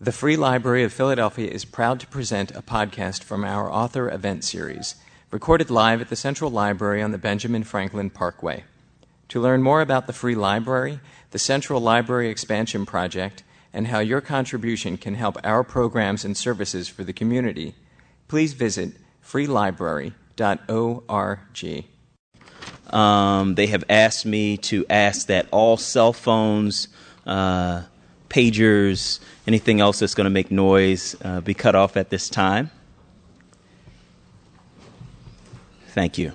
The Free Library of Philadelphia is proud to present a podcast from our author event series, recorded live at the Central Library on the Benjamin Franklin Parkway. To learn more about the Free Library, the Central Library Expansion Project, and how your contribution can help our programs and services for the community, please visit freelibrary.org. They have asked me to ask that all cell phones, pagers, anything else that's going to make noise be cut off at this time. Thank you.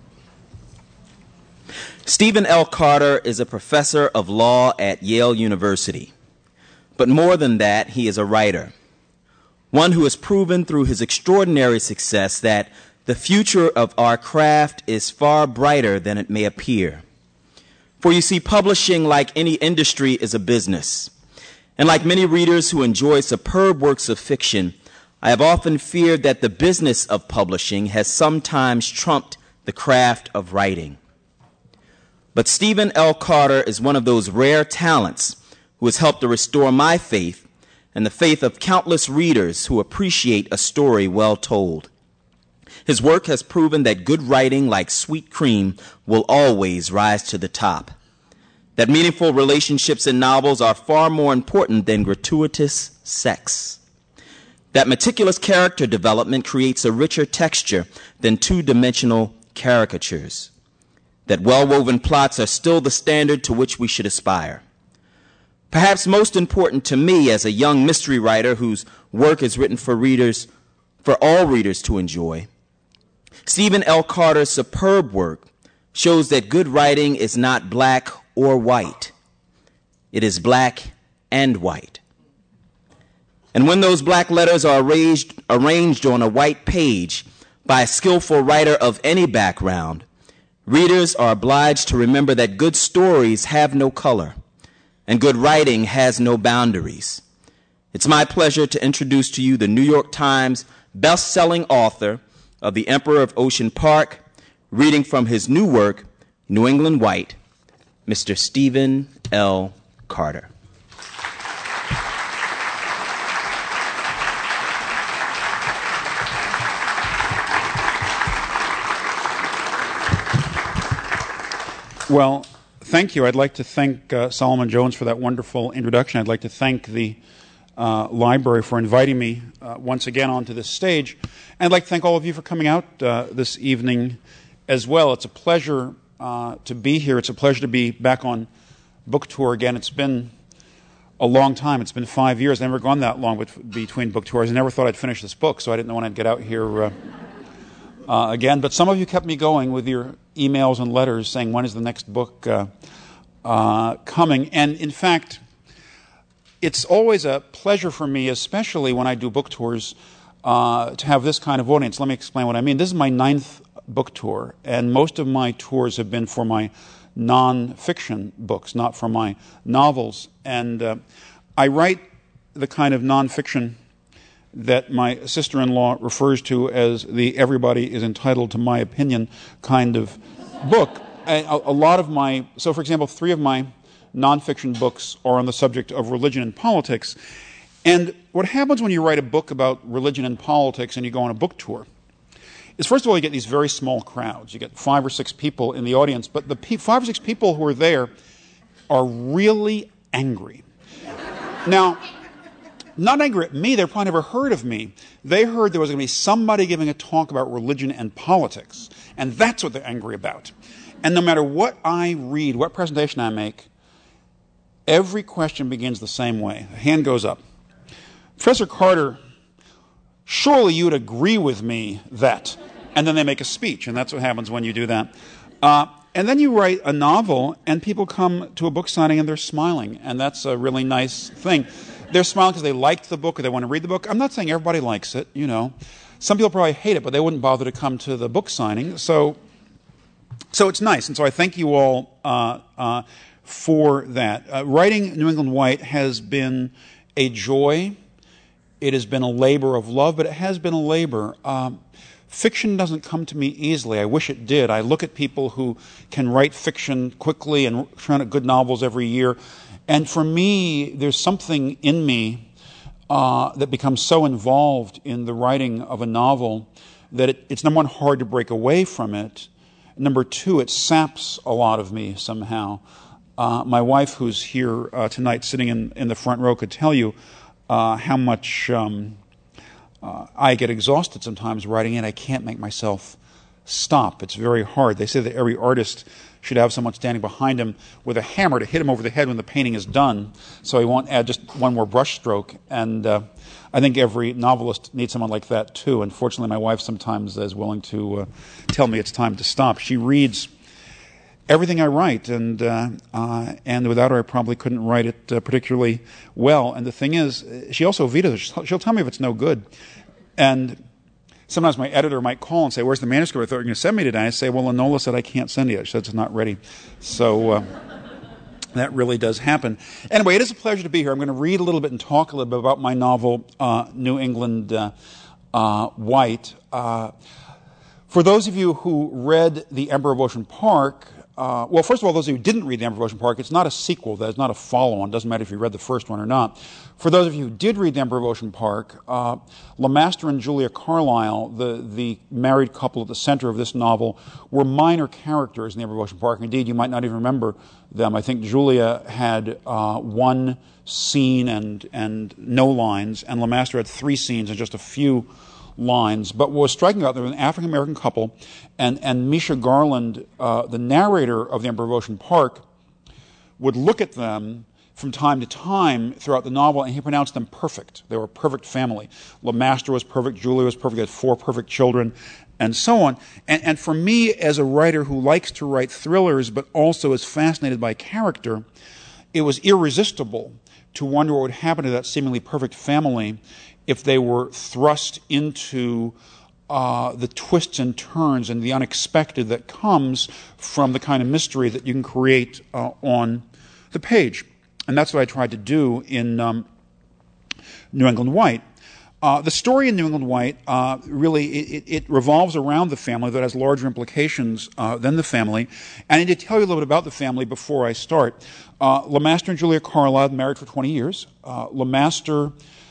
Stephen L. Carter is a professor of law at Yale University. But more than that, he is a writer, one who has proven through his extraordinary success that the future of our craft is far brighter than it may appear. For you see, publishing, like any industry, is a business. And like many readers who enjoy superb works of fiction, I have often feared that the business of publishing has sometimes trumped the craft of writing. But Stephen L. Carter is one of those rare talents who has helped to restore my faith and the faith of countless readers who appreciate a story well told. His work has proven that good writing, like sweet cream, will always rise to the top. That meaningful relationships in novels are far more important than gratuitous sex. That meticulous character development creates a richer texture than two-dimensional caricatures. That well-woven plots are still the standard to which we should aspire. Perhaps most important to me as a young mystery writer whose work is written for all readers to enjoy, Stephen L. Carter's superb work shows that good writing is not black or white. It is black and white. And when those black letters are arranged on a white page by a skillful writer of any background, readers are obliged to remember that good stories have no color and good writing has no boundaries. It's my pleasure to introduce to you the New York Times best-selling author of The Emperor of Ocean Park, reading from his new work, New England White, Mr. Stephen L. Carter. Well, thank you. I'd like to thank Solomon Jones for that wonderful introduction. I'd like to thank the library for inviting me once again onto this stage. And I'd like to thank all of you for coming out this evening as well. It's a pleasure to be here. It's a pleasure to be back on book tour again. It's been a long time. It's been 5 years. I've never gone that long between book tours. I never thought I'd finish this book, so I didn't know when I'd get out here again. But some of you kept me going with your emails and letters saying, when is the next book coming? And in fact, it's always a pleasure for me, especially when I do book tours, to have this kind of audience. Let me explain what I mean. This is my 9th book tour, and most of my tours have been for my non-fiction books, not for my novels. And I write the kind of non-fiction that my sister-in-law refers to as the everybody is entitled to my opinion kind of book. So for example, 3 of my nonfiction books are on the subject of religion and politics. And what happens when you write a book about religion and politics and you go on a book tour is, first of all, you get these very small crowds. You get 5 or 6 people in the audience, but the 5 or 6 people who are there are really angry. Now, not angry at me, they've probably never heard of me. They heard there was going to be somebody giving a talk about religion and politics, and that's what they're angry about. And no matter what I read, what presentation I make, every question begins the same way. A hand goes up. Professor Carter, surely you would agree with me that. And then they make a speech, and that's what happens when you do that. And then you write a novel, and people come to a book signing and they're smiling, and that's a really nice thing. They're smiling because they liked the book or they want to read the book. I'm not saying everybody likes it, you know. Some people probably hate it, but they wouldn't bother to come to the book signing. So it's nice, and so I thank you all for that. Writing New England White has been a joy. It has been a labor of love, but it has been a labor. Fiction doesn't come to me easily. I wish it did. I look at people who can write fiction quickly and turn out good novels every year. And for me, there's something in me that becomes so involved in the writing of a novel that it's, number one, hard to break away from it. Number two, it saps a lot of me somehow. My wife, who's here tonight sitting in the front row, could tell you how much I get exhausted sometimes writing it. I can't make myself stop. It's very hard. They say that every artist should have someone standing behind him with a hammer to hit him over the head when the painting is done, so he won't add just one more brush stroke. And I think every novelist needs someone like that too. Unfortunately, my wife sometimes is willing to tell me it's time to stop. She reads everything I write, and without her I probably couldn't write it particularly well. And the thing is, she also vetoes it. She'll tell me if it's no good. And sometimes my editor might call and say, "Where's the manuscript I thought you were going to send me today?" I say, "Well, Enola said I can't send it yet. She said it's not ready." So that really does happen. Anyway, it is a pleasure to be here. I'm going to read a little bit and talk a little bit about my novel, New England White. For those of you who read The Emperor of Ocean Park, well, first of all, those of you who didn't read The Emperor of Ocean Park, it's not a sequel. That is not a follow-on. It doesn't matter if you read the first one or not. For those of you who did read The Emperor of Ocean Park, LeMaster and Julia Carlyle, the married couple at the center of this novel, were minor characters in The Emperor of Ocean Park. Indeed, you might not even remember them. I think Julia had one scene and no lines, and LeMaster had 3 scenes and just a few lines. But what was striking about them, they were an African-American couple, and Misha Garland, the narrator of The Emperor of Ocean Park, would look at them from time to time throughout the novel, and he pronounced them perfect. They were a perfect family. LeMaster was perfect, Julia was perfect, he had 4 perfect children, and so on. And for me, as a writer who likes to write thrillers, but also is fascinated by character, it was irresistible to wonder what would happen to that seemingly perfect family if they were thrust into the twists and turns and the unexpected that comes from the kind of mystery that you can create on the page. And that's what I tried to do in New England White. The story in New England White, really, it revolves around the family that has larger implications than the family. And I need to tell you a little bit about the family before I start. LeMaster and Julia Carlyle have been married for 20 years. LeMaster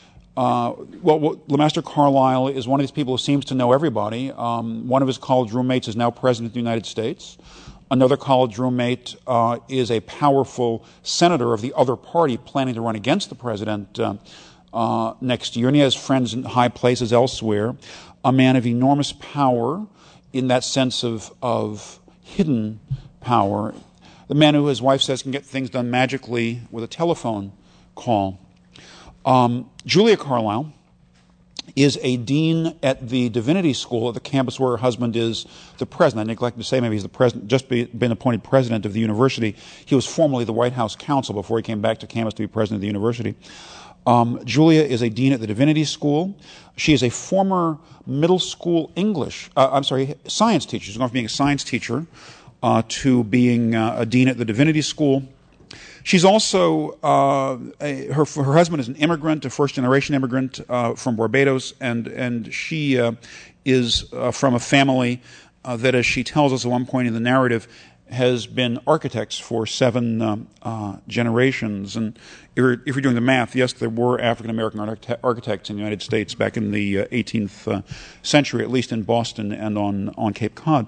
Carlyle is one of these people who seems to know everybody. One of his college roommates is now president of the United States. Another college roommate is a powerful senator of the other party planning to run against the president next year, and he has friends in high places elsewhere. A man of enormous power in that sense of hidden power. The man who his wife says can get things done magically with a telephone call. Julia Carlyle is a dean at the Divinity School at the campus where her husband is the president. I neglected to say maybe he's the president, just been appointed president of the university. He was formerly the White House counsel before he came back to campus to be president of the university. Julia is a dean at the Divinity School. She is a former middle school science teacher. She's gone from being a science teacher to being a dean at the Divinity School. She's also, her husband is an immigrant, a first-generation immigrant from Barbados, and she is from a family that, as she tells us at one point in the narrative, has been architects for 7 generations. And if you're doing the math, yes, there were African-American architects in the United States back in the 18th century, at least in Boston and on Cape Cod.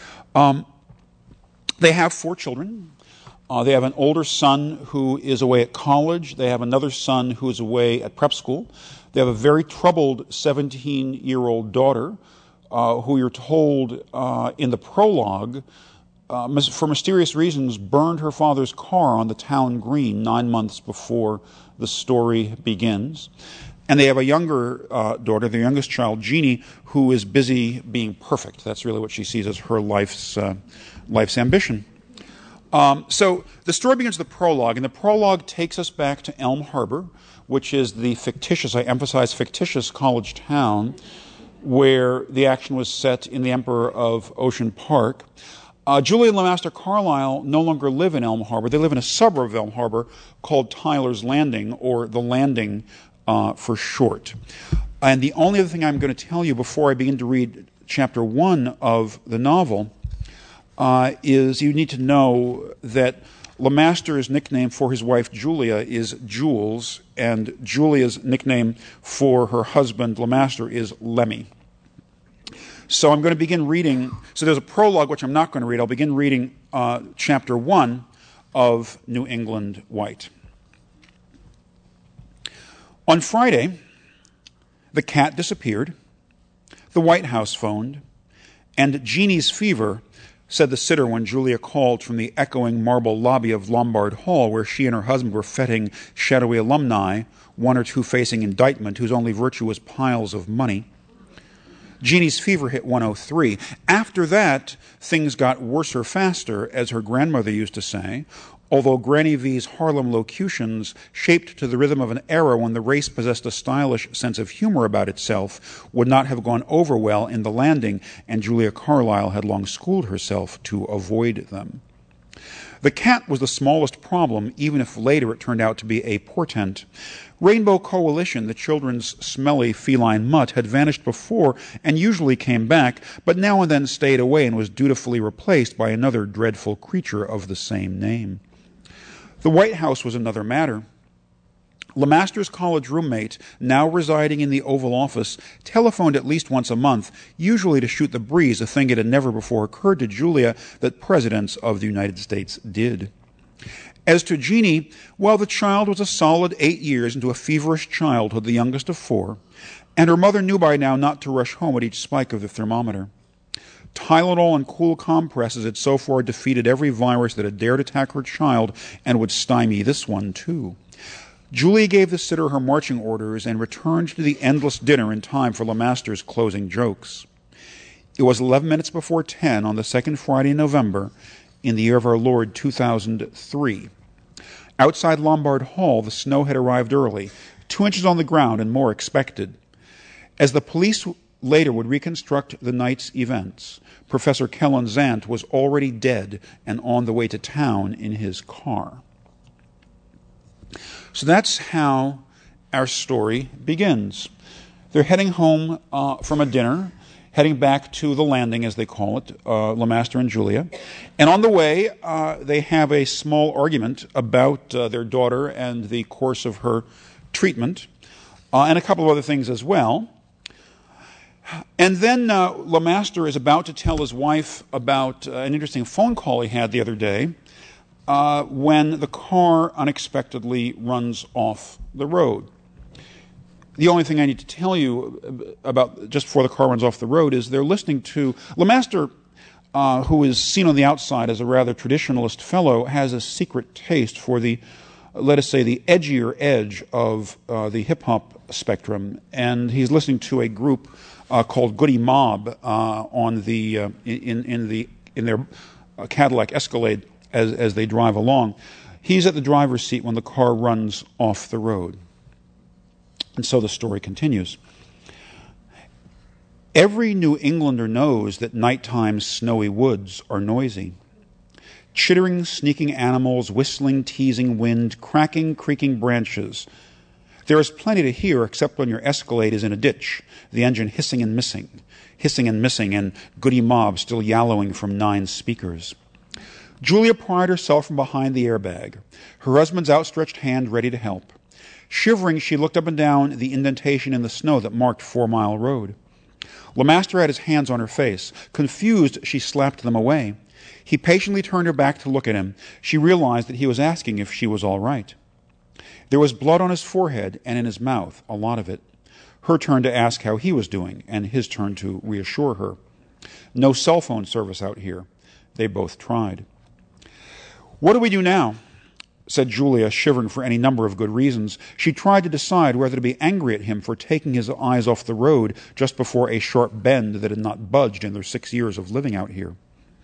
They have 4 children. They have an older son who is away at college. They have another son who is away at prep school. They have a very troubled 17-year-old daughter who you're told in the prologue, for mysterious reasons, burned her father's car on the town green 9 months before the story begins. And they have a younger daughter, their youngest child, Jeannie, who is busy being perfect. That's really what she sees as her life's ambition. So the story begins with the prologue, and the prologue takes us back to Elm Harbor, which is the fictitious, I emphasize fictitious, college town where the action was set in The Emperor of Ocean Park. Julia and LeMaster Carlyle no longer live in Elm Harbor. They live in a suburb of Elm Harbor called Tyler's Landing, or The Landing for short. And the only other thing I'm going to tell you before I begin to read chapter 1 of the novel is you need to know that LeMaster's nickname for his wife Julia is Jules, and Julia's nickname for her husband LeMaster is Lemmy. So I'm going to begin reading. So there's a prologue, which I'm not going to read. I'll begin reading chapter 1 of New England White. On Friday, the cat disappeared, the White House phoned, and Jeannie's fever, said the sitter when Julia called from the echoing marble lobby of Lombard Hall, where she and her husband were feting shadowy alumni, one or two facing indictment, whose only virtue was piles of money. Jeannie's fever hit 103. After that, things got worser faster, as her grandmother used to say, although Granny V's Harlem locutions, shaped to the rhythm of an era when the race possessed a stylish sense of humor about itself, would not have gone over well in the Landing, and Julia Carlyle had long schooled herself to avoid them. The cat was the smallest problem, even if later it turned out to be a portent. Rainbow Coalition, the children's smelly feline mutt, had vanished before and usually came back, but now and then stayed away and was dutifully replaced by another dreadful creature of the same name. The White House was another matter. LeMaster's college roommate, now residing in the Oval Office, telephoned at least once a month, usually to shoot the breeze, a thing it had never before occurred to Julia that presidents of the United States did. As to Jeannie, well, the child was a solid 8 years into a feverish childhood, the youngest of 4, and her mother knew by now not to rush home at each spike of the thermometer. Tylenol and cool compresses had so far defeated every virus that had dared attack her child and would stymie this one, too. Julia gave the sitter her marching orders and returned to the endless dinner in time for LeMaster's closing jokes. It was 11 minutes before 10 on the second Friday in November in the year of our Lord 2003. Outside Lombard Hall, the snow had arrived early, 2 inches on the ground and more expected. As the police later would reconstruct the night's events, Professor Kellen Zant was already dead and on the way to town in his car. So that's how our story begins. They're heading home from a dinner, heading back to the Landing, as they call it, LeMaster and Julia. And on the way, they have a small argument about their daughter and the course of her treatment, and a couple of other things as well. And then LeMaster is about to tell his wife about an interesting phone call he had the other day, when the car unexpectedly runs off the road. The only thing I need to tell you about just before the car runs off the road is they're listening to LeMaster, who is seen on the outside as a rather traditionalist fellow, has a secret taste for the, let us say, the edgier edge of the hip-hop spectrum, and he's listening to a group called Goody Mob on the in their Cadillac Escalade as they drive along. He's at the driver's seat when the car runs off the road. And so the story continues. Every New Englander knows that nighttime snowy woods are noisy. Chittering, sneaking animals, whistling, teasing wind, cracking, creaking branches. There is plenty to hear except when your Escalade is in a ditch, the engine hissing and missing, and Goody Mob still yellowing from 9 speakers. Julia pried herself from behind the airbag, her husband's outstretched hand ready to help. Shivering, she looked up and down the indentation in the snow that marked 4 Mile Road. LeMaster had his hands on her face. Confused, she slapped them away. He patiently turned her back to look at him. She realized that he was asking if she was all right. There was blood on his forehead and in his mouth, a lot of it. Her turn to ask how he was doing, and his turn to reassure her. No cell phone service out here. They both tried. What do we do now? Said Julia, shivering for any number of good reasons. She tried to decide whether to be angry at him for taking his eyes off the road just before a sharp bend that had not budged in their 6 years of living out here.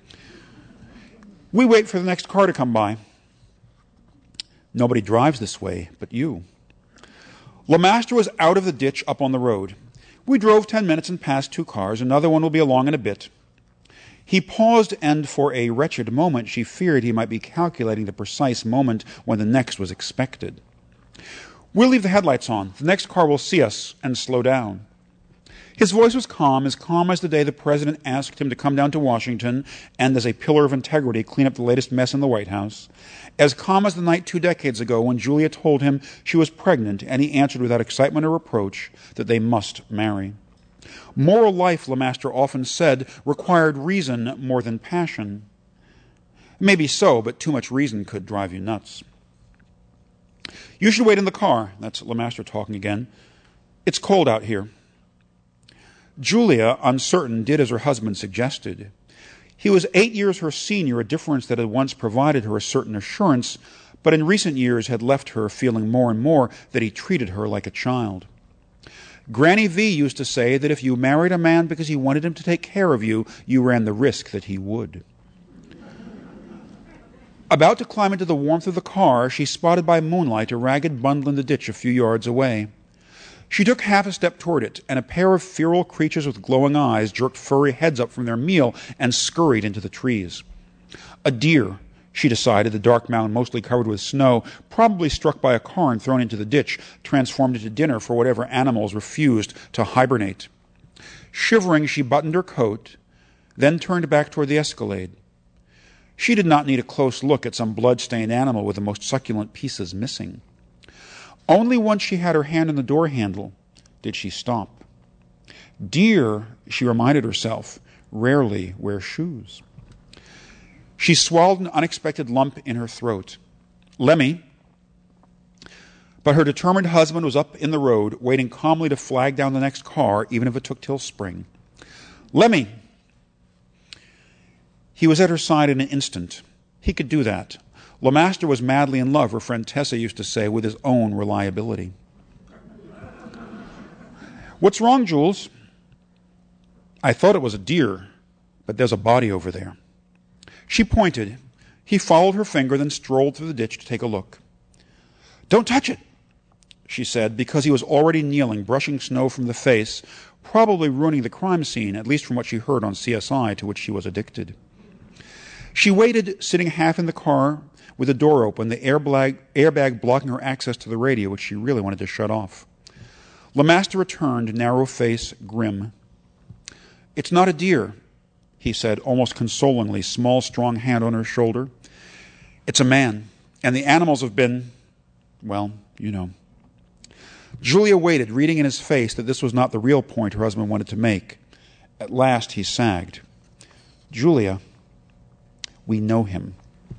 We wait for the next car to come by. Nobody drives this way but you. LeMaster was out of the ditch up on the road. We drove 10 minutes and passed 2 cars. Another one will be along in a bit. He paused, and for a wretched moment she feared he might be calculating the precise moment when the next was expected. We'll leave the headlights on. The next car will see us and slow down. His voice was calm as the day the president asked him to come down to Washington and, as a pillar of integrity, clean up the latest mess in the White House. As calm as the night 2 decades ago when Julia told him she was pregnant and he answered without excitement or reproach that they must marry. Moral life, Lemaster often said, required reason more than passion. Maybe so, but too much reason could drive you nuts. You should wait in the car. That's Lemaster talking again. It's cold out here. Julia, uncertain, did as her husband suggested. He was 8 years her senior, a difference that had once provided her a certain assurance, but in recent years had left her feeling more and more that he treated her like a child. Granny V used to say that if you married a man because he wanted him to take care of you, you ran the risk that he would. About to climb into the warmth of the car, she spotted by moonlight a ragged bundle in the ditch a few yards away. She took half a step toward it, and a pair of feral creatures with glowing eyes jerked furry heads up from their meal and scurried into the trees. A deer, she decided, the dark mound mostly covered with snow, probably struck by a car and thrown into the ditch, transformed into dinner for whatever animals refused to hibernate. Shivering, she buttoned her coat, then turned back toward the Escalade. She did not need a close look at some blood-stained animal with the most succulent pieces missing. Only once she had her hand on the door handle did she stop. Deer, she reminded herself, rarely wear shoes. She swallowed an unexpected lump in her throat. Lemmy. But her determined husband was up in the road, waiting calmly to flag down the next car, even if it took till spring. Lemmy. He was at her side in an instant. He could do that. Lemaster was madly in love, her friend Tessa used to say, with his own reliability. What's wrong, Jules? I thought it was a deer, but there's a body over there. She pointed. He followed her finger, then strolled through the ditch to take a look. Don't touch it, she said, because he was already kneeling, brushing snow from the face, probably ruining the crime scene, at least from what she heard on CSI, to which she was addicted. She waited, sitting half in the car, with the door open, the airbag blocking her access to the radio, which she really wanted to shut off. Lemaster returned, narrow face, grim. It's not a deer, he said, almost consolingly, small, strong hand on her shoulder. It's a man, and the animals have been, well, you know. Julia waited, reading in his face that this was not the real point her husband wanted to make. At last he sagged. Julia, we know him.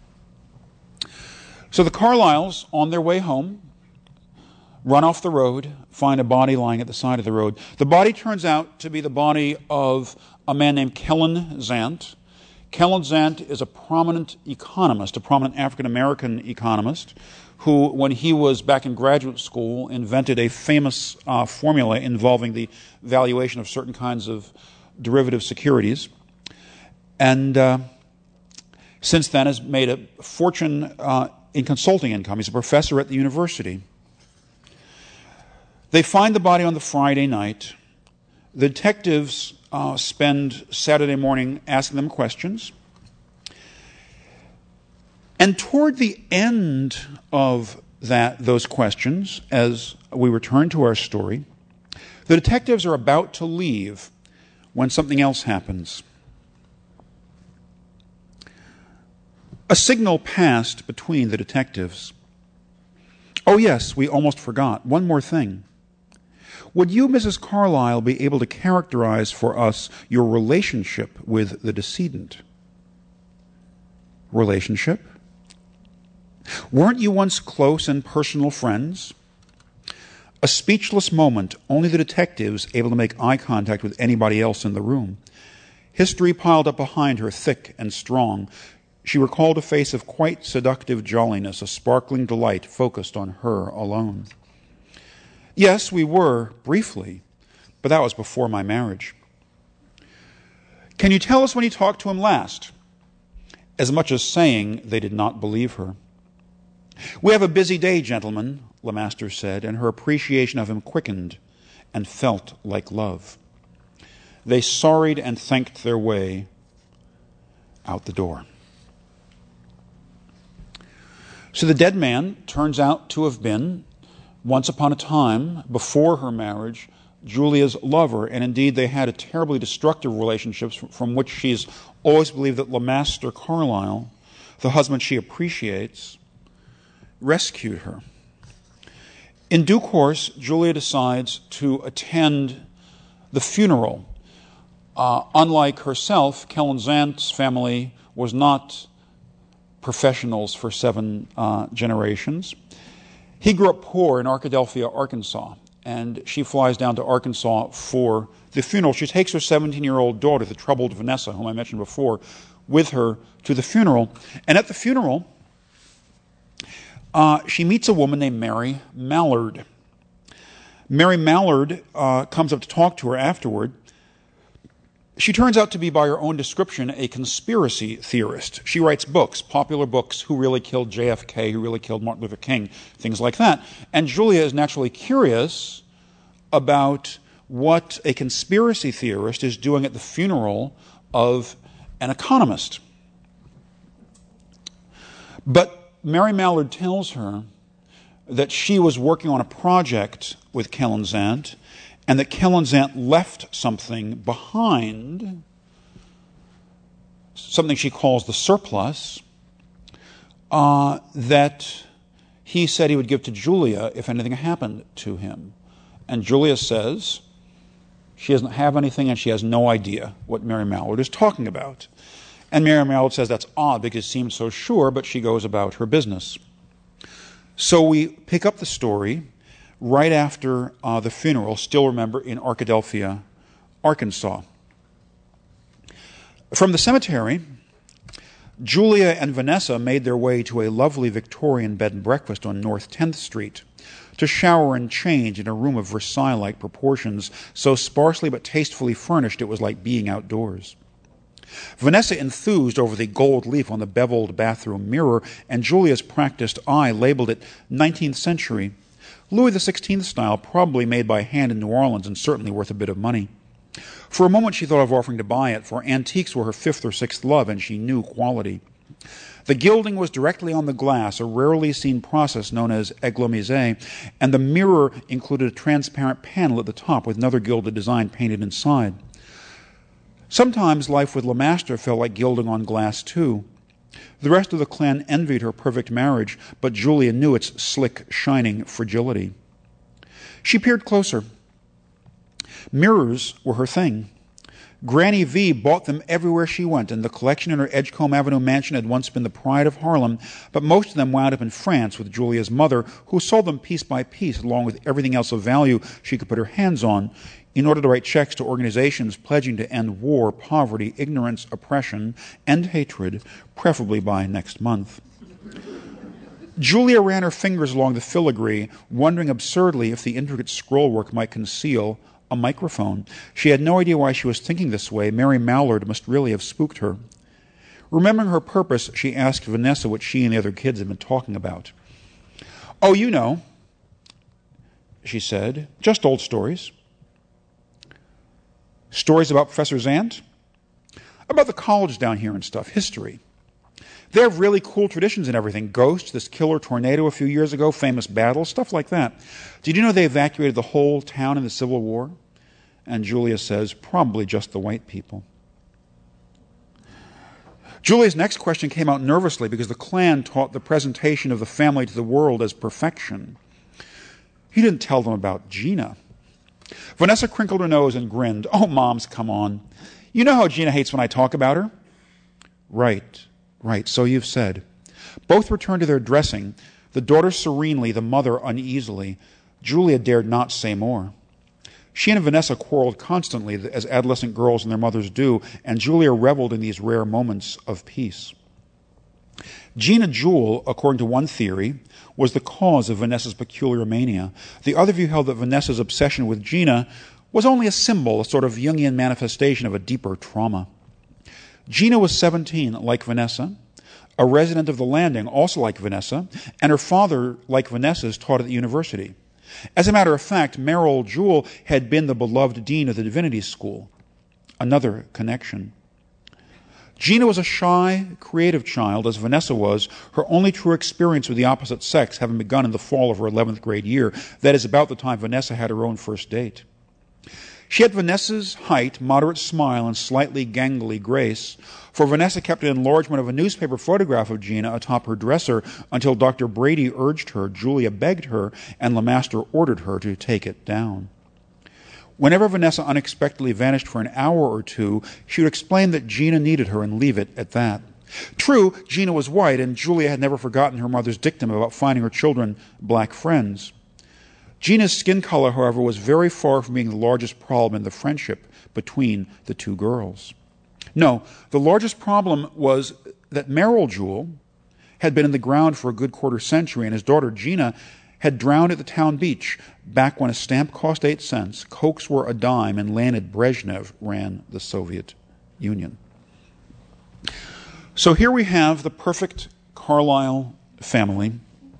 So the Carlyles, on their way home, run off the road, find a body lying at the side of the road. The body turns out to be the body of a man named Kellen Zant. Kellen Zant is a prominent economist, a prominent African-American economist, who, when he was back in graduate school, invented a famous formula involving the valuation of certain kinds of derivative securities. And since then has made a fortune in consulting income. He's a professor at the university. They find the body on the Friday night. The detectives spend Saturday morning asking them questions. And toward the end of those questions, as we return to our story, the detectives are about to leave when something else happens. A signal passed between the detectives. Oh yes, we almost forgot. One more thing. Would you, Mrs. Carlyle, be able to characterize for us your relationship with the decedent? Relationship? Weren't you once close and personal friends? A speechless moment, only the detectives able to make eye contact with anybody else in the room. History piled up behind her, thick and strong. She recalled a face of quite seductive jolliness, a sparkling delight focused on her alone. Yes, we were, briefly, but that was before my marriage. Can you tell us when you talked to him last? As much as saying they did not believe her. We have a busy day, gentlemen, Lemaster said, and her appreciation of him quickened and felt like love. They sorried and thanked their way out the door. So the dead man turns out to have been, once upon a time, before her marriage, Julia's lover, and indeed they had a terribly destructive relationship from which she's always believed that Lemaster Carlyle, the husband she appreciates, rescued her. In due course, Julia decides to attend the funeral. Unlike herself, Kellanzant's family was not professionals for 7 generations. He grew up poor in Arkadelphia, Arkansas, and she flies down to Arkansas for the funeral. She takes her 17-year-old daughter, the troubled Vanessa, whom I mentioned before, with her to the funeral. And at the funeral, she meets a woman named Mary Mallard. Mary Mallard comes up to talk to her afterward. She turns out to be, by her own description, a conspiracy theorist. She writes books, popular books, Who Really Killed JFK, Who Really Killed Martin Luther King, things like that. And Julia is naturally curious about what a conspiracy theorist is doing at the funeral of an economist. But Mary Mallard tells her that she was working on a project with Kellanzant, and that Kellanzant left something behind, something she calls the surplus, that he said he would give to Julia if anything happened to him. And Julia says she doesn't have anything and she has no idea what Mary Mallard is talking about. And Mary Mallard says that's odd because it seems so sure, but she goes about her business. So we pick up the story right after the funeral, still remember, in Arkadelphia, Arkansas. From the cemetery, Julia and Vanessa made their way to a lovely Victorian bed and breakfast on North 10th Street to shower and change in a room of Versailles-like proportions, so sparsely but tastefully furnished it was like being outdoors. Vanessa enthused over the gold leaf on the beveled bathroom mirror, and Julia's practiced eye labeled it 19th century, Louis XVI style, probably made by hand in New Orleans and certainly worth a bit of money. For a moment she thought of offering to buy it, for antiques were her 5th or 6th love, and she knew quality. The gilding was directly on the glass, a rarely seen process known as églamisé, and the mirror included a transparent panel at the top with another gilded design painted inside. Sometimes life with Lemaster felt like gilding on glass too. The rest of the clan envied her perfect marriage, but Julia knew its slick, shining fragility. She peered closer. Mirrors were her thing. Granny V bought them everywhere she went, and the collection in her Edgecombe Avenue mansion had once been the pride of Harlem, but most of them wound up in France with Julia's mother, who sold them piece by piece, along with everything else of value she could put her hands on, in order to write checks to organizations pledging to end war, poverty, ignorance, oppression, and hatred, preferably by next month. Julia ran her fingers along the filigree, wondering absurdly if the intricate scrollwork might conceal a microphone. She had no idea why she was thinking this way. Mary Mallard must really have spooked her. Remembering her purpose, she asked Vanessa what she and the other kids had been talking about. "Oh, you know," she said, "just old stories." "Stories about Professor Zant?" "About the college down here and stuff, history. They have really cool traditions and everything. Ghosts, this killer tornado a few years ago, famous battles, stuff like that. Did you know they evacuated the whole town in the Civil War?" And Julia says, "Probably just the white people." Julia's next question came out nervously because the clan taught the presentation of the family to the world as perfection. "You didn't tell them about Gina." Vanessa crinkled her nose and grinned. "Oh, Moms, come on. You know how Gina hates when I talk about her." Right, so you've said." Both returned to their dressing, the daughter serenely, the mother uneasily. Julia dared not say more. She and Vanessa quarreled constantly, as adolescent girls and their mothers do, and Julia reveled in these rare moments of peace. Gina Jewell, according to one theory, was the cause of Vanessa's peculiar mania. The other view held that Vanessa's obsession with Gina was only a symbol, a sort of Jungian manifestation of a deeper trauma. Gina was 17, like Vanessa, a resident of the Landing, also like Vanessa, and her father, like Vanessa's, taught at the university. As a matter of fact, Merrill Jewell had been the beloved dean of the Divinity School. Another connection. Gina was a shy, creative child, as Vanessa was, her only true experience with the opposite sex having begun in the fall of her 11th grade year, that is, about the time Vanessa had her own first date. She had Vanessa's height, moderate smile, and slightly gangly grace, for Vanessa kept an enlargement of a newspaper photograph of Gina atop her dresser until Dr. Brady urged her, Julia begged her, and LeMaster ordered her to take it down. Whenever Vanessa unexpectedly vanished for an hour or two, she would explain that Gina needed her and leave it at that. True, Gina was white, and Julia had never forgotten her mother's dictum about finding her children black friends. Gina's skin color, however, was very far from being the largest problem in the friendship between the two girls. No, the largest problem was that Merrill Jewell had been in the ground for a good quarter century, and his daughter Gina had drowned at the town beach back when a stamp cost 8 cents, Cokes were a dime, and Leonid Brezhnev ran the Soviet Union. So here we have the perfect Carlyle family.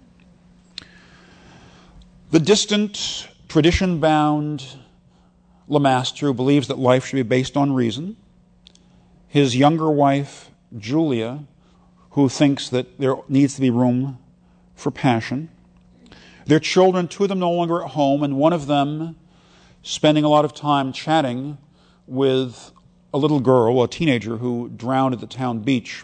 The distant, tradition-bound LeMaster, who believes that life should be based on reason. His younger wife, Julia, who thinks that there needs to be room for passion. Their children, 2 of them no longer at home, and one of them spending a lot of time chatting with a little girl, a teenager, who drowned at the town beach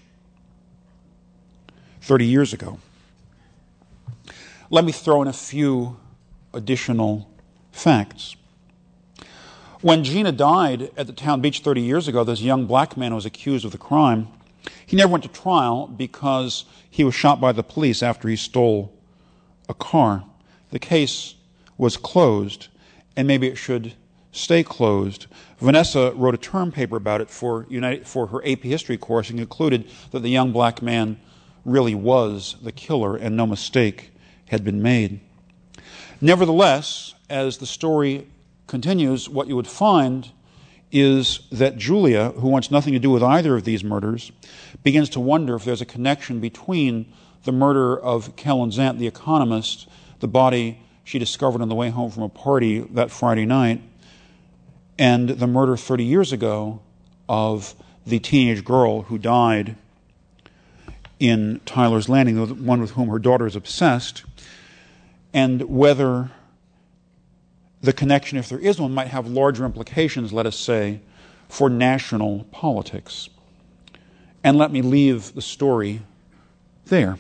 30 years ago. Let me throw in a few additional facts. When Gina died at the town beach 30 years ago, this young black man was accused of the crime. He never went to trial because he was shot by the police after he stole a car. The case was closed, and maybe it should stay closed. Vanessa wrote a term paper about it for her AP history course and concluded that the young black man really was the killer and no mistake had been made. Nevertheless, as the story continues, what you would find is that Julia, who wants nothing to do with either of these murders, begins to wonder if there's a connection between the murder of Kellen Zant, the economist, the body she discovered on the way home from a party that Friday night, and the murder 30 years ago of the teenage girl who died in Tyler's Landing, the one with whom her daughter is obsessed, and whether the connection, if there is one, might have larger implications, let us say, for national politics. And let me leave the story there.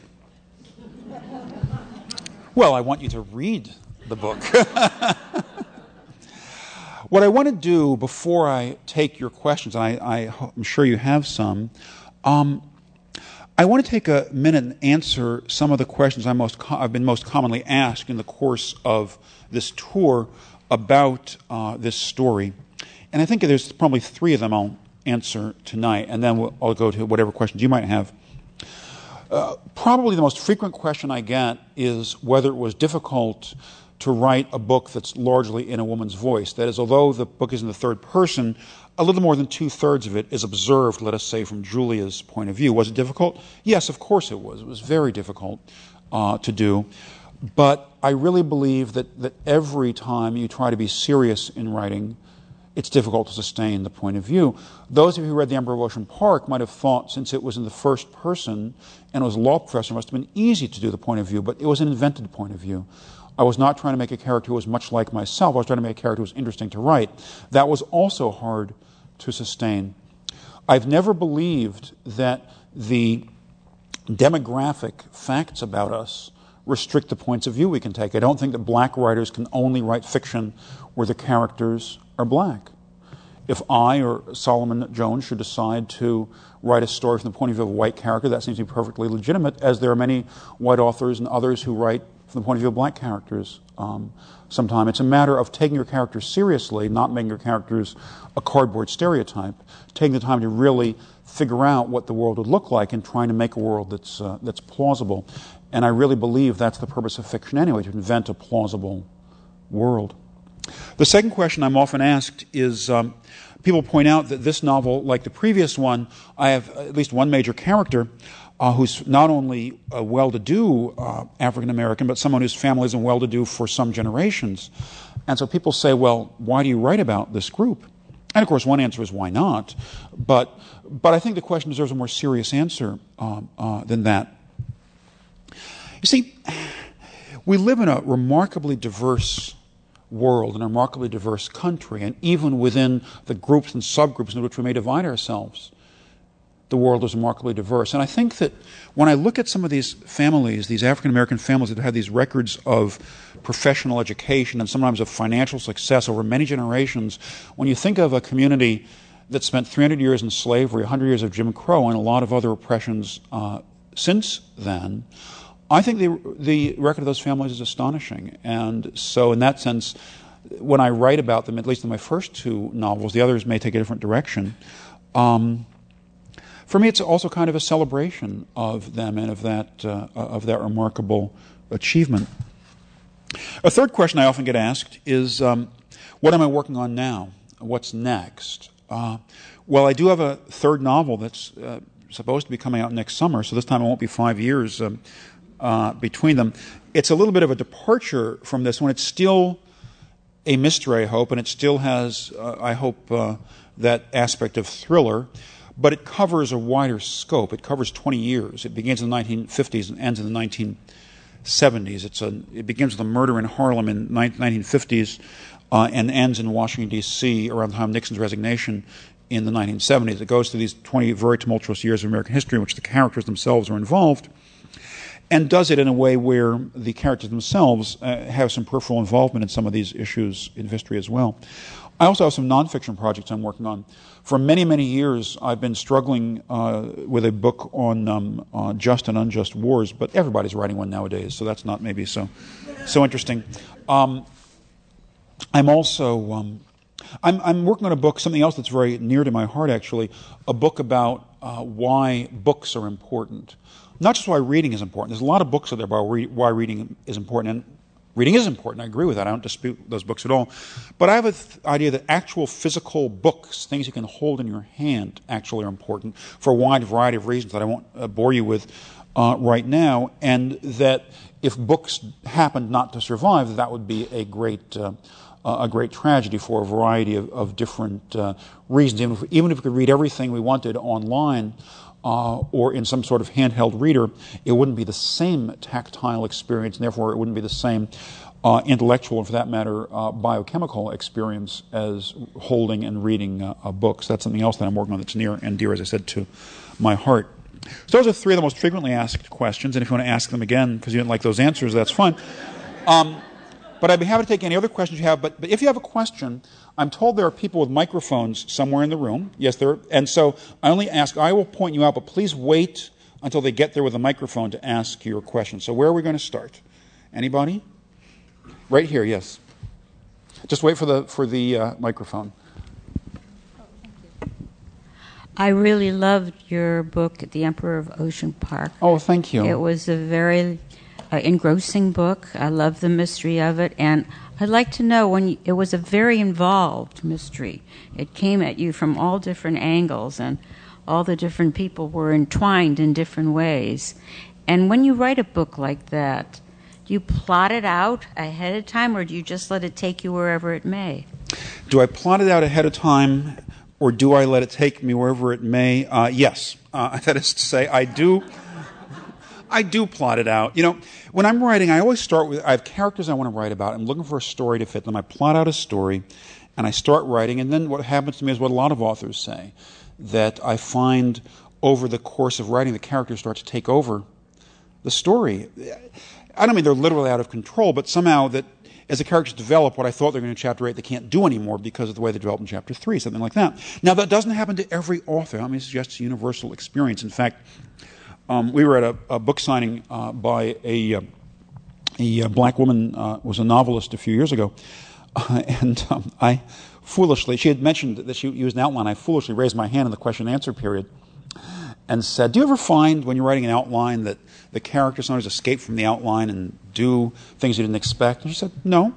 Well, I want you to read the book. What I want to do before I take your questions, and I'm sure you have some, I want to take a minute and answer some of the questions I've been most commonly asked in the course of this tour about this story. And I think there's probably 3 of them I'll answer tonight, and then I'll go to whatever questions you might have. Probably the most frequent question I get is whether it was difficult to write a book that's largely in a woman's voice. That is, although the book is in the third person, a little more than 2/3 of it is observed, let us say, from Julia's point of view. Was it difficult? Yes, of course it was. It was very difficult to do. But I really believe that every time you try to be serious in writing, it's difficult to sustain the point of view. Those of you who read The Emperor of Ocean Park might have thought, since it was in the first person and it was a law professor, it must have been easy to do the point of view, but it was an invented point of view. I was not trying to make a character who was much like myself. I was trying to make a character who was interesting to write. That was also hard to sustain. I've never believed that the demographic facts about us restrict the points of view we can take. I don't think that black writers can only write fiction where the characters are black. If I or Solomon Jones should decide to write a story from the point of view of a white character, that seems to be perfectly legitimate, as there are many white authors and others who write from the point of view of black characters. Sometimes it's a matter of taking your characters seriously, not making your characters a cardboard stereotype, taking the time to really figure out what the world would look like and trying to make a world that's plausible. And I really believe that's the purpose of fiction anyway, to invent a plausible world. The second question I'm often asked is, people point out that this novel, like the previous one, I have at least one major character who's not only a well-to-do African-American, but someone whose family isn't well-to-do for some generations. And so people say, well, why do you write about this group? And of course, one answer is why not? But I think the question deserves a more serious answer than that. You see, we live in a remarkably diverse world, in a remarkably diverse country, and even within the groups and subgroups in which we may divide ourselves, the world is remarkably diverse. And I think that when I look at some of these families, these African-American families that have these records of professional education and sometimes of financial success over many generations, when you think of a community that spent 300 years in slavery, 100 years of Jim Crow, and a lot of other oppressions since then, I think the record of those families is astonishing. And so in that sense, when I write about them, at least in my first two novels, the others may take a different direction, for me it's also kind of a celebration of them and of that remarkable achievement. A third question I often get asked is, what am I working on now? What's next? Well, I do have a third novel that's supposed to be coming out next summer, so this time it won't be 5 years between them. It's a little bit of a departure from this one. It's still a mystery, I hope, and it still has, I hope, that aspect of thriller, but it covers a wider scope. It covers 20 years. It begins in the 1950s and ends in the 1970s. It begins with a murder in Harlem in the 1950s and ends in Washington, D.C. around the time of Nixon's resignation in the 1970s. It goes through these 20 very tumultuous years of American history in which the characters themselves are involved, and does it in a way where the characters themselves have some peripheral involvement in some of these issues in history as well. I also have some nonfiction projects I'm working on. For many, many years, I've been struggling with a book on just and unjust wars, but everybody's writing one nowadays, so that's not maybe so interesting. I'm also I'm working on a book, something else that's very near to my heart, actually, a book about why books are important. Not just why reading is important. There's a lot of books out there about why reading is important, and reading is important. I agree with that. I don't dispute those books at all. But I have an idea that actual physical books, things you can hold in your hand, actually are important for a wide variety of reasons that I won't bore you with right now, and that if books happened not to survive, that would be a great tragedy for a variety of different reasons. Even if we could read everything we wanted online, or in some sort of handheld reader, it wouldn't be the same tactile experience, and therefore it wouldn't be the same intellectual, and for that matter, biochemical experience as holding and reading books. That's something else that I'm working on that's near and dear, as I said, to my heart. So those are three of the most frequently asked questions, and if you want to ask them again because you didn't like those answers, that's fine. But I'd be happy to take any other questions you have. But if you have a question, I'm told there are people with microphones somewhere in the room. Yes, there are. And so I will point you out, but please wait until they get there with a microphone to ask your question. So where are we going to start? Anybody? Right here, yes. Just wait for the microphone. I really loved your book, The Emperor of Ocean Park. Oh, thank you. It was a very engrossing book. I love the mystery of it, and I'd like to know it was a very involved mystery. It came at you from all different angles, and all the different people were entwined in different ways. And when you write a book like that, do you plot it out ahead of time, or do you just let it take you wherever it may? Do I plot it out ahead of time, or do I let it take me wherever it may? Yes. That is to say, I do plot it out. You know, when I'm writing, I always start with, I have characters I want to write about. I'm looking for a story to fit them. I plot out a story, and I start writing, and then what happens to me is what a lot of authors say, that I find over the course of writing, the characters start to take over the story. I don't mean they're literally out of control, but somehow that as the characters develop, what I thought they were going to do in Chapter 8, they can't do anymore because of the way they developed in Chapter 3, something like that. Now, that doesn't happen to every author. I mean, it's just a universal experience. In fact, we were at a book signing by a black woman, was a novelist a few years ago, and I foolishly, she had mentioned that she used an outline. I foolishly raised my hand in the question and answer period and said, do you ever find when you're writing an outline that the characters sometimes escape from the outline and do things you didn't expect? And she said, no.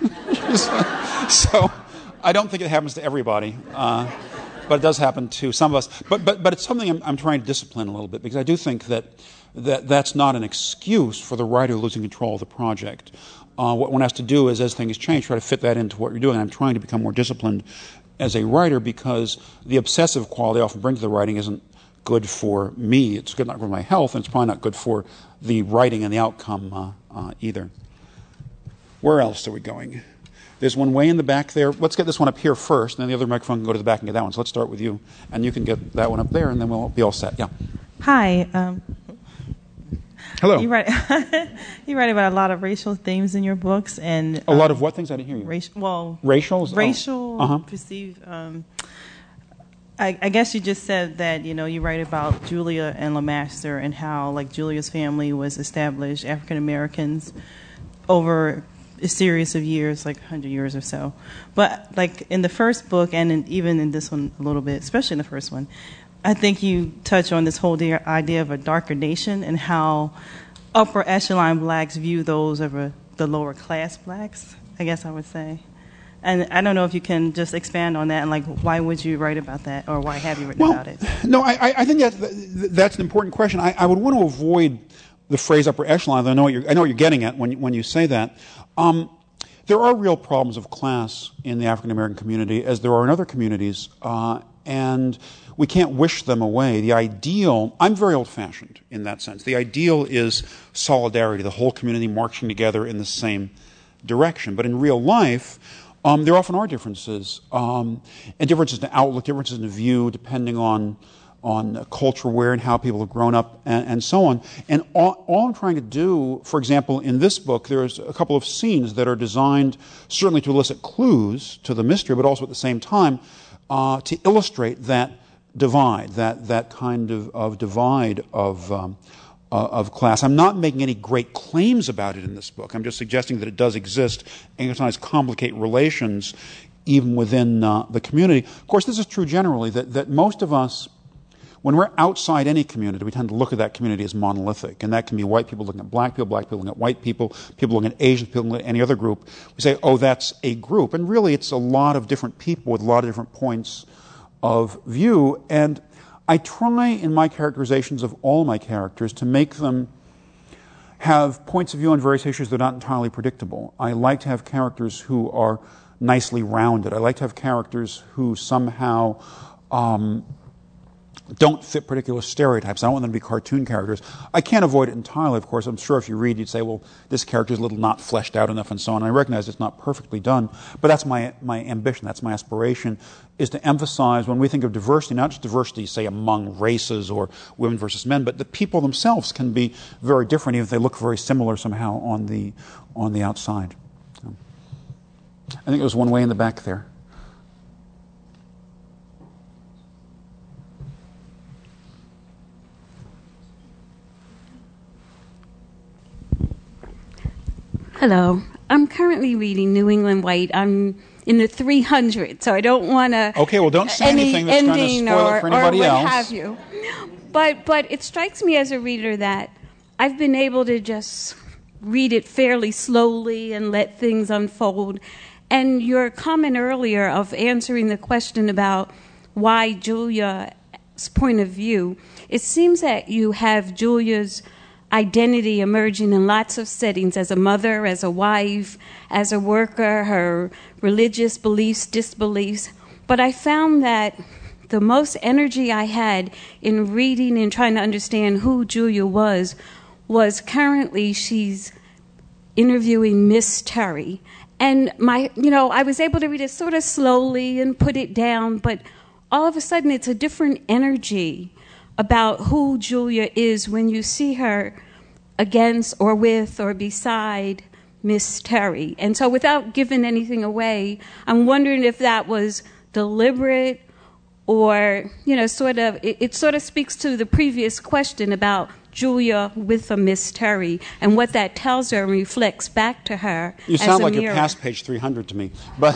So I don't think it happens to everybody. But it does happen to some of us. But it's something I'm trying to discipline a little bit, because I do think that's not an excuse for the writer losing control of the project. What one has to do is, as things change, try to fit that into what you're doing. I'm trying to become more disciplined as a writer, because the obsessive quality I often bring to the writing isn't good for me. It's not good for my health, and it's probably not good for the writing and the outcome either. Where else are we going? There's one way in the back there. Let's get this one up here first, and then the other microphone can go to the back and get that one. So let's start with you, and you can get that one up there, and then we'll be all set. Yeah. Hi. Hello. You write you write about a lot of racial themes in your books, and a lot of what things? I didn't hear you. Racial perceived. I guess you just said that you write about Julia and LeMaster and how like Julia's family was established African Americans over a series of years, like 100 years or so. But like in the first book and even in this one a little bit, especially in the first one, I think you touch on this whole idea of a darker nation and how upper echelon blacks view those of the lower class blacks, I guess I would say. And I don't know if you can just expand on that and like why would you write about that or why have you written about it? No, I think that's an important question. I would want to avoid the phrase upper echelon. I know what you're getting at when you say that. There are real problems of class in the African American community, as there are in other communities, and we can't wish them away. The ideal, I'm very old-fashioned in that sense. The ideal is solidarity, the whole community marching together in the same direction. But in real life, there often are differences, and differences in outlook, differences in view, depending on culture, where and how people have grown up, and so on. And all I'm trying to do, for example, in this book, there's a couple of scenes that are designed certainly to elicit clues to the mystery, but also at the same time to illustrate that divide, that kind of divide of class. I'm not making any great claims about it in this book. I'm just suggesting that it does exist and can sometimes complicate relations even within the community. Of course, this is true generally, that most of us, when we're outside any community, we tend to look at that community as monolithic. And that can be white people looking at black people looking at white people looking at Asians, people looking at any other group. We say, oh, that's a group. And really, it's a lot of different people with a lot of different points of view. And I try in my characterizations of all my characters to make them have points of view on various issues that are not entirely predictable. I like to have characters who are nicely rounded. I like to have characters who somehow don't fit particular stereotypes. I don't want them to be cartoon characters. I can't avoid it entirely, of course. I'm sure if you read, you'd say, well, this character is a little not fleshed out enough and so on. I recognize it's not perfectly done, but that's my ambition, that's my aspiration, is to emphasize when we think of diversity, not just diversity, say, among races or women versus men, but the people themselves can be very different, even if they look very similar somehow on the outside. So, I think there was one way in the back there. Hello. I'm currently reading New England White. I'm in the 300, so I don't want to... Okay, well, don't say anything that's going to spoil it for anybody else. Or what have you. But it strikes me as a reader that I've been able to just read it fairly slowly and let things unfold. And your comment earlier of answering the question about why Julia's point of view, it seems that you have Julia's identity emerging in lots of settings, as a mother, as a wife, as a worker, her religious beliefs, disbeliefs. But I found that the most energy I had in reading and trying to understand who Julia was currently she's interviewing Miss Terry. And I was able to read it sort of slowly and put it down, but all of a sudden it's a different energy about who Julia is when you see her against or with or beside Miss Terry. And so without giving anything away, I'm wondering if that was deliberate or, it sort of speaks to the previous question about Julia with a Miss Terry and what that tells her and reflects back to her. You sound like you're past page 300 to me. But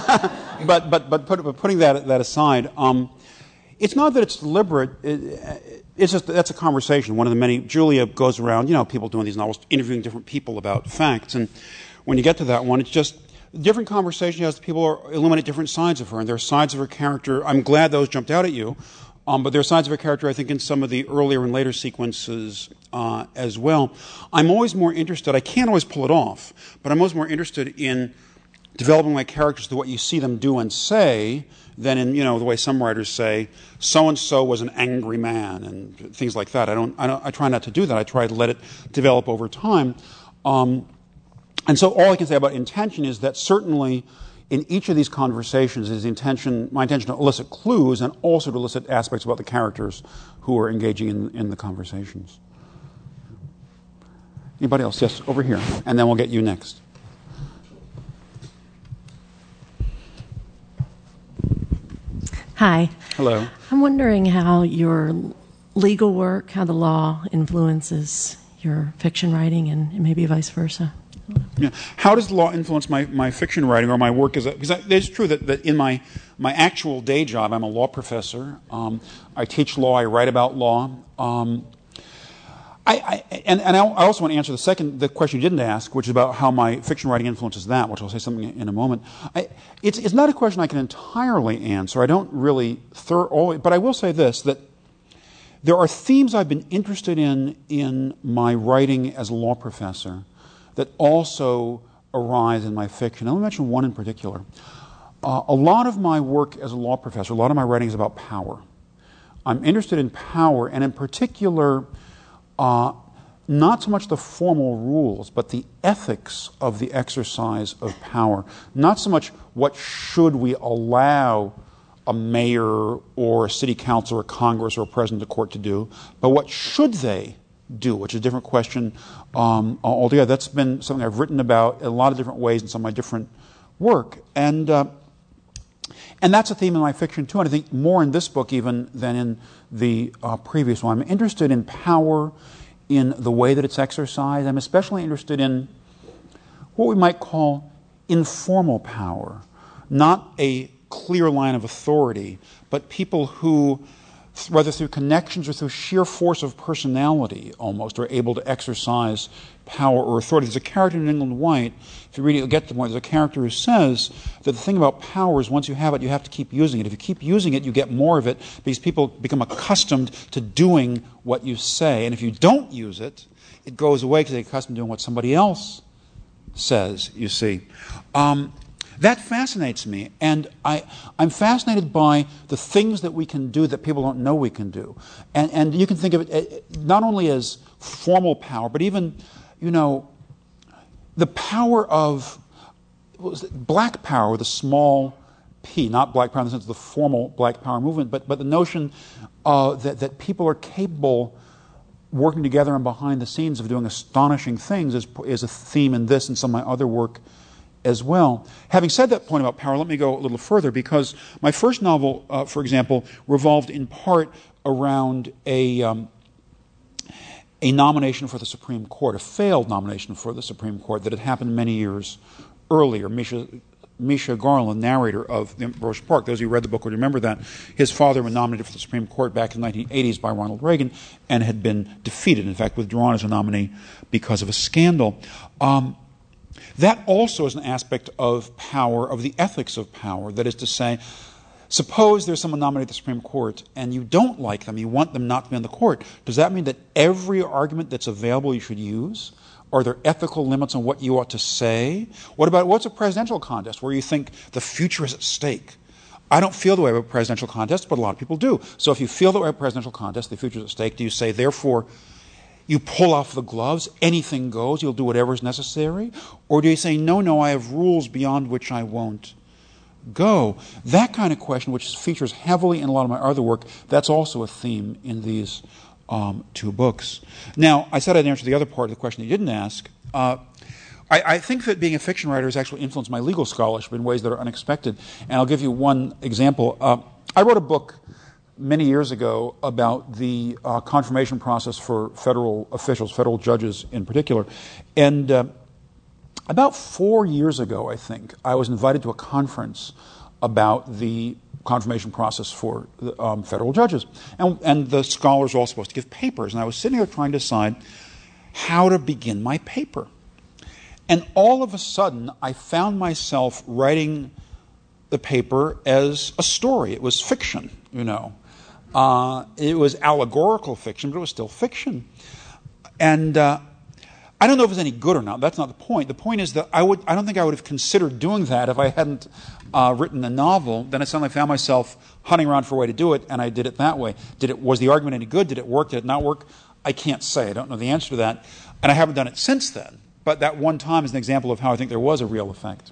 putting that aside, it's not that it's deliberate. It's just that's a conversation. One of the many. Julia goes around, people doing these novels, interviewing different people about facts. And when you get to that one, it's just different conversation as people illuminate different sides of her. And there are sides of her character. I'm glad those jumped out at you. But there are sides of her character, I think, in some of the earlier and later sequences as well. I'm always more interested. I can't always pull it off, but I'm always more interested in developing my characters to what you see them do and say than in, the way some writers say, so-and-so was an angry man and things like that. I try not to do that. I try to let it develop over time. And so all I can say about intention is that certainly in each of these conversations is my intention to elicit clues and also to elicit aspects about the characters who are engaging in the conversations. Anybody else? Yes, over here. And then we'll get you next. Hi. Hello. I'm wondering how your legal work, how the law influences your fiction writing and maybe vice versa. Yeah. How does the law influence my fiction writing or my work? Because it's true that in my actual day job, I'm a law professor. I teach law. I write about law. I also want to answer the question you didn't ask, which is about how my fiction writing influences that, which I'll say something in a moment. It's not a question I can entirely answer. I don't really but I will say this, that there are themes I've been interested in my writing as a law professor that also arise in my fiction. Let me mention one in particular. A lot of my work as a law professor, a lot of my writing is about power. I'm interested in power, and in particular, not so much the formal rules, but the ethics of the exercise of power. Not so much what should we allow a mayor or a city council or Congress or a president of the court to do, but what should they do, which is a different question altogether. That's been something I've written about in a lot of different ways in some of my different work. And that's a theme in my fiction, too, and I think more in this book even than in the previous one. I'm interested in power, in the way that it's exercised. I'm especially interested in what we might call informal power, not a clear line of authority, but people who, whether through connections or through sheer force of personality almost, are able to exercise power or authority. There's a character in England White, if you read it, you'll get to the point. There's a character who says that the thing about power is once you have it, you have to keep using it. If you keep using it, you get more of it because people become accustomed to doing what you say. And if you don't use it, it goes away because they're accustomed to doing what somebody else says, you see. That fascinates me, and I'm fascinated by the things that we can do that people don't know we can do. And you can think of it not only as formal power, but even, the power of black power with a small p, not black power in the sense of the formal black power movement, but the notion that people are capable working together and behind the scenes of doing astonishing things is a theme in this and some of my other work as well. Having said that point about power, let me go a little further, because my first novel, for example, revolved in part around a nomination for the Supreme Court, a failed nomination for the Supreme Court that had happened many years earlier. Misha Garland, narrator of The Emperor's Park, those who read the book would remember that. His father was nominated for the Supreme Court back in the 1980s by Ronald Reagan and had been defeated, in fact, withdrawn as a nominee because of a scandal. That also is an aspect of power, of the ethics of power. That is to say, suppose there's someone nominated to the Supreme Court and you don't like them, you want them not to be on the court. Does that mean that every argument that's available you should use? Are there ethical limits on what you ought to say? What's a presidential contest where you think the future is at stake? I don't feel the way about a presidential contest, but a lot of people do. So if you feel the way about a presidential contest, the future is at stake, do you say, therefore, you pull off the gloves, anything goes, you'll do whatever is necessary? Or do you say, no, I have rules beyond which I won't go? That kind of question, which features heavily in a lot of my other work, that's also a theme in these two books. Now, I said I'd answer the other part of the question you didn't ask. I think that being a fiction writer has actually influenced my legal scholarship in ways that are unexpected. And I'll give you one example. I wrote a book many years ago about the confirmation process for federal officials, federal judges in particular. And about 4 years ago, I think, I was invited to a conference about the confirmation process for federal judges. And the scholars were all supposed to give papers. And I was sitting there trying to decide how to begin my paper. And all of a sudden, I found myself writing the paper as a story. It was fiction, It was allegorical fiction, but it was still fiction. And I don't know if it was any good or not. That's not the point. The point is that I don't think I would have considered doing that if I hadn't written a novel. Then I suddenly found myself hunting around for a way to do it, and I did it that way. Was the argument any good? Did it work? Did it not work? I can't say. I don't know the answer to that. And I haven't done it since then. but that one time is an example of how I think there was a real effect.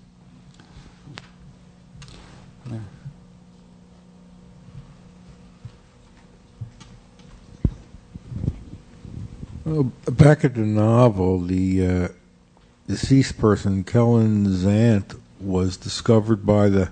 Well, back at the novel, the deceased person, Kellen's aunt, was discovered by the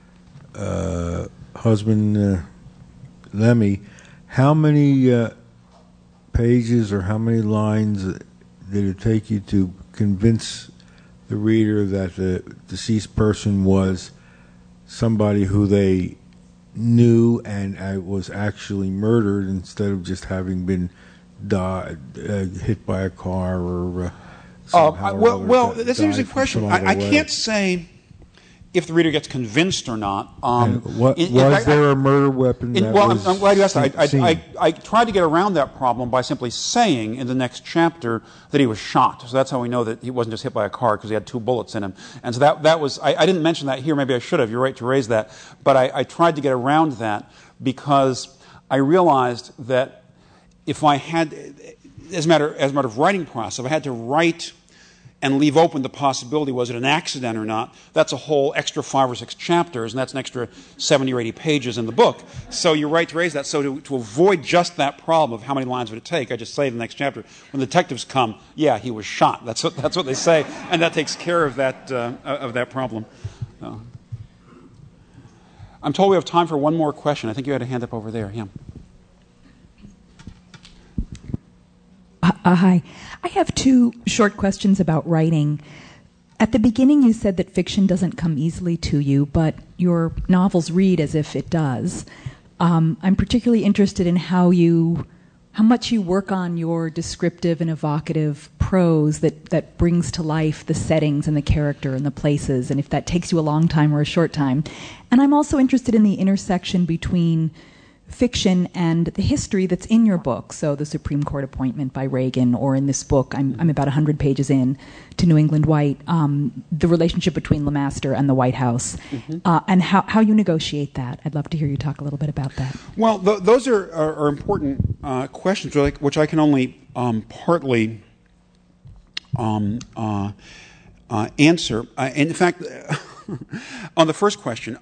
husband, Lemmy. How many pages or how many lines did it take you to convince the reader that the deceased person was somebody who they knew and was actually murdered instead of just having been hit by a car or well, that's an interesting question. I can't say if the reader gets convinced or not. Was there a murder weapon? I'm glad you asked that. I tried to get around that problem by simply saying in the next chapter that he was shot. So that's how we know that he wasn't just hit by a car, because he had 2 bullets in him. And so that was, I didn't mention that here. Maybe I should have. You're right to raise that. But I tried to get around that because I realized that if I had, as a matter of writing process, if I had to write and leave open the possibility, was it an accident or not, that's a whole extra 5 or 6 chapters, and that's an extra 70 or 80 pages in the book. So you're right to raise that. So to avoid just that problem of how many lines would it take, I just say in the next chapter, when the detectives come, yeah, he was shot. That's what they say, and that takes care of that problem. I'm told we have time for one more question. I think you had a hand up over there. Yeah. Hi. I have 2 short questions about writing. At the beginning, you said that fiction doesn't come easily to you, but your novels read as if it does. I'm particularly interested in how much you work on your descriptive and evocative prose that brings to life the settings and the character and the places, and if that takes you a long time or a short time. And I'm also interested in the intersection between fiction and the history that's in your book. So the Supreme Court appointment by Reagan, or in this book, I'm about 100 pages in, to New England White, the relationship between LeMaster and the White House, and how you negotiate that. I'd love to hear you talk a little bit about that. Well, those are important questions, which I can only partly answer. In fact, on the first question,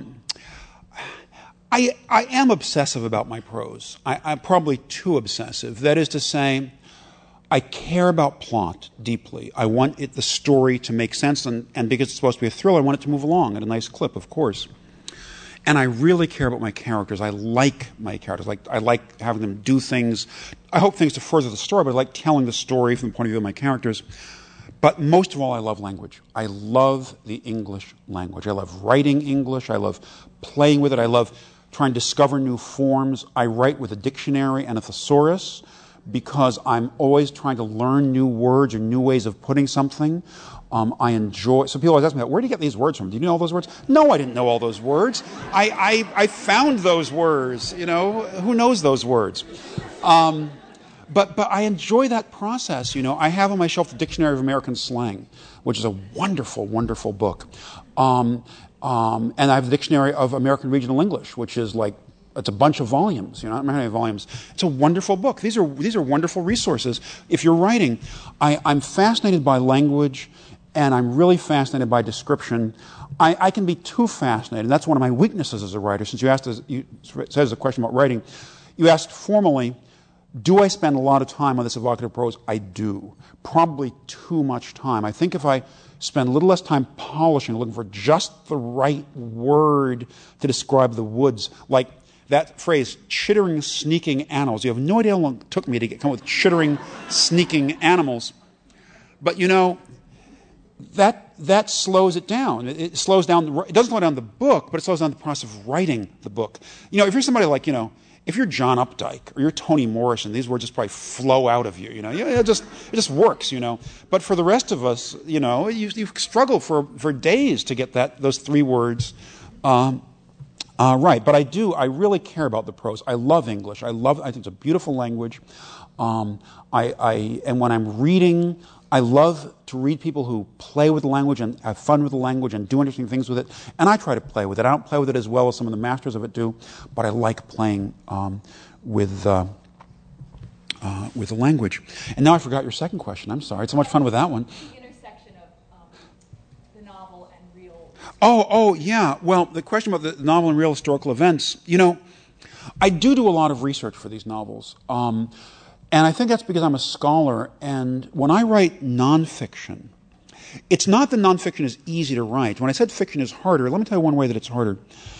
I am obsessive about my prose. I'm probably too obsessive. That is to say, I care about plot deeply. I want the story to make sense, and because it's supposed to be a thriller, I want it to move along at a nice clip, of course. And I really care about my characters. I like my characters. I like having them do things. I hope things to further the story, but I like telling the story from the point of view of my characters. But most of all, I love language. I love the English language. I love writing English. I love playing with it. I love trying to discover new forms. I write with a dictionary and a thesaurus because I'm always trying to learn new words or new ways of putting something. I enjoy. So people always ask me, where do you get these words from? Do you know all those words? No, I didn't know all those words. I found those words. You know, who knows those words? But I enjoy that process. You know, I have on my shelf the Dictionary of American Slang, which is a wonderful, wonderful book. And I have the Dictionary of American Regional English, which is it's a bunch of volumes. You know, I don't remember how many volumes. It's a wonderful book. These are wonderful resources. If you're writing, I'm fascinated by language, and I'm really fascinated by description. I can be too fascinated, and that's one of my weaknesses as a writer. Since you said a question about writing, you asked formally, do I spend a lot of time on this evocative prose? I do. Probably too much time. I think if I spend a little less time polishing, looking for just the right word to describe the woods, like that phrase, chittering, sneaking animals. You have no idea how long it took me to come up with chittering, sneaking animals. But you know, that slows it down. It slows down. It doesn't slow down the book, but it slows down the process of writing the book. You know, if you're somebody like, you know, if you're John Updike or you're Toni Morrison, these words just probably flow out of you. You know, it just works. You know, but for the rest of us, you know, you struggle for days to get those 3 words right. But I really care about the prose. I love English. I think it's a beautiful language. And when I'm reading, I love to read people who play with the language and have fun with the language and do interesting things with it. And I try to play with it. I don't play with it as well as some of the masters of it do, but I like playing with with the language. And now I forgot your second question. I'm sorry. It's so much fun with that one. The intersection of the novel and real... Oh, yeah. Well, the question about the novel and real historical events, I do a lot of research for these novels. And I think that's because I'm a scholar. And when I write nonfiction, it's not that nonfiction is easy to write. When I said fiction is harder, let me tell you one way that it's harder.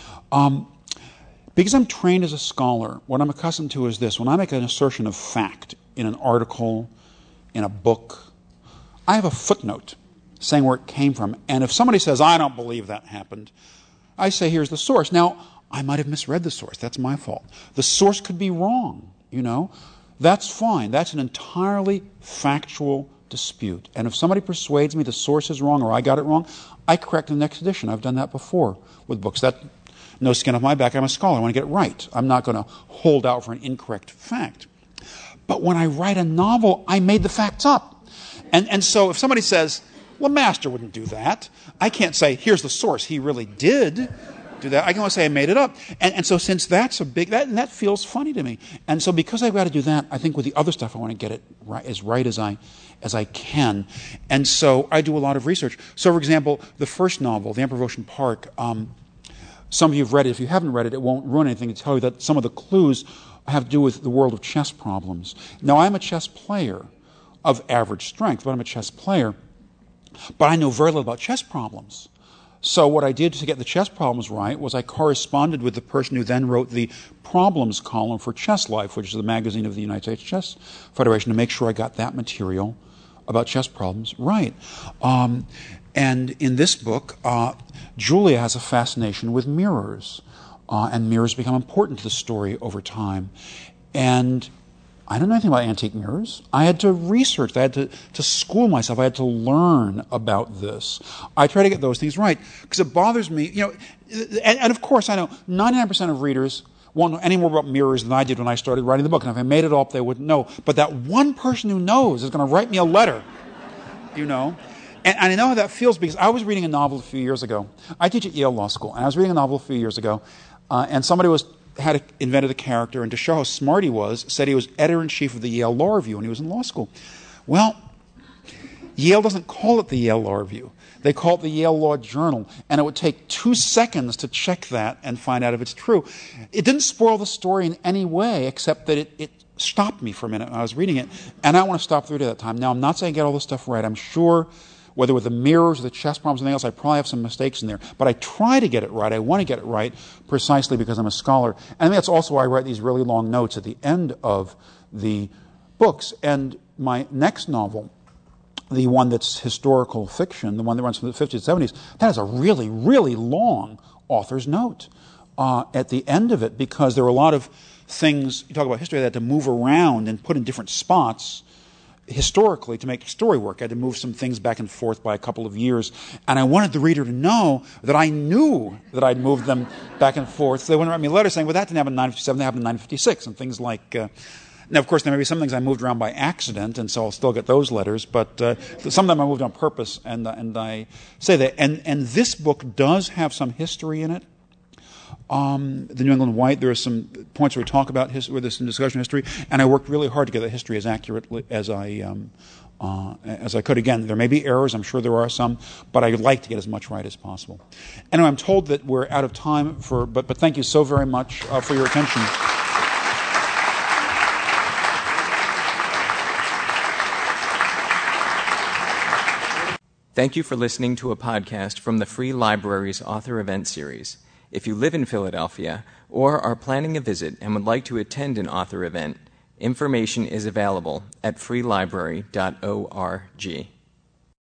Because I'm trained as a scholar, what I'm accustomed to is this. When I make an assertion of fact in an article, in a book, I have a footnote saying where it came from. And if somebody says, I don't believe that happened, I say, here's the source. Now, I might have misread the source. That's my fault. The source could be wrong, That's fine. That's an entirely factual dispute. And if somebody persuades me the source is wrong or I got it wrong, I correct the next edition. I've done that before with books. That no skin off my back. I'm a scholar. I want to get it right. I'm not going to hold out for an incorrect fact. But when I write a novel, I made the facts up. And so if somebody says, LeMaster wouldn't do that, I can't say, here's the source. He really did do that. I can only say I made it up. And so since that's a big, that feels funny to me. And so because I've got to do that, I think with the other stuff I want to get it right as I can. And so I do a lot of research. So for example, the first novel, The Emperor of Ocean Park, some of you have read it. If you haven't read it, it won't ruin anything to tell you that some of the clues have to do with the world of chess problems. Now, I'm a chess player of average strength, but I'm a chess player. But I know very little about chess problems. So what I did to get the chess problems right was I corresponded with the person who then wrote the problems column for Chess Life, which is the magazine of the United States Chess Federation, to make sure I got that material about chess problems right. And in this book, Julia has a fascination with mirrors, and mirrors become important to the story over time. And I don't know anything about antique mirrors. I had to research. I had to school myself. I had to learn about this. I try to get those things right because it bothers me. And of course, I know 99% of readers won't know any more about mirrors than I did when I started writing the book. And if I made it all up, they wouldn't know. But that one person who knows is going to write me a letter, And I know how that feels because I was reading a novel a few years ago. I teach at Yale Law School, and I was reading a novel a few years ago, and somebody had invented a character, and to show how smart he was, said he was editor-in-chief of the Yale Law Review when he was in law school. Well, Yale doesn't call it the Yale Law Review. They call it the Yale Law Journal, and it would take 2 seconds to check that and find out if it's true. It didn't spoil the story in any way, except that it stopped me for a minute when I was reading it, and I don't want to stop through to that time. Now, I'm not saying I get all this stuff right. I'm sure whether with the mirrors or the chess problems or anything else, I probably have some mistakes in there. But I try to get it right. I want to get it right precisely because I'm a scholar. And I think that's also why I write these really long notes at the end of the books. And my next novel, the one that's historical fiction, the one that runs from the 50s and 70s, that has a really, really long author's note at the end of it because there were a lot of things, you talk about history, that had to move around and put in different spots historically to make the story work. I had to move some things back and forth by a couple of years. And I wanted the reader to know that I knew that I'd moved them back and forth. So they wouldn't write me a letter saying, well, that didn't happen in 957, that happened in 956, and things like... Now, of course, there may be some things I moved around by accident, and so I'll still get those letters, but some of them I moved on purpose, and I say that. And this book does have some history in it. The New England White, there are some points where we talk about where there's some discussion of history, and I worked really hard to get that history as accurately as I could. Again, there may be errors, I'm sure there are some, but I'd like to get as much right as possible. Anyway, I'm told that we're out of time, but thank you so very much for your attention. Thank you for listening to a podcast from the Free Library's Author Event Series. If you live in Philadelphia or are planning a visit and would like to attend an author event, information is available at freelibrary.org.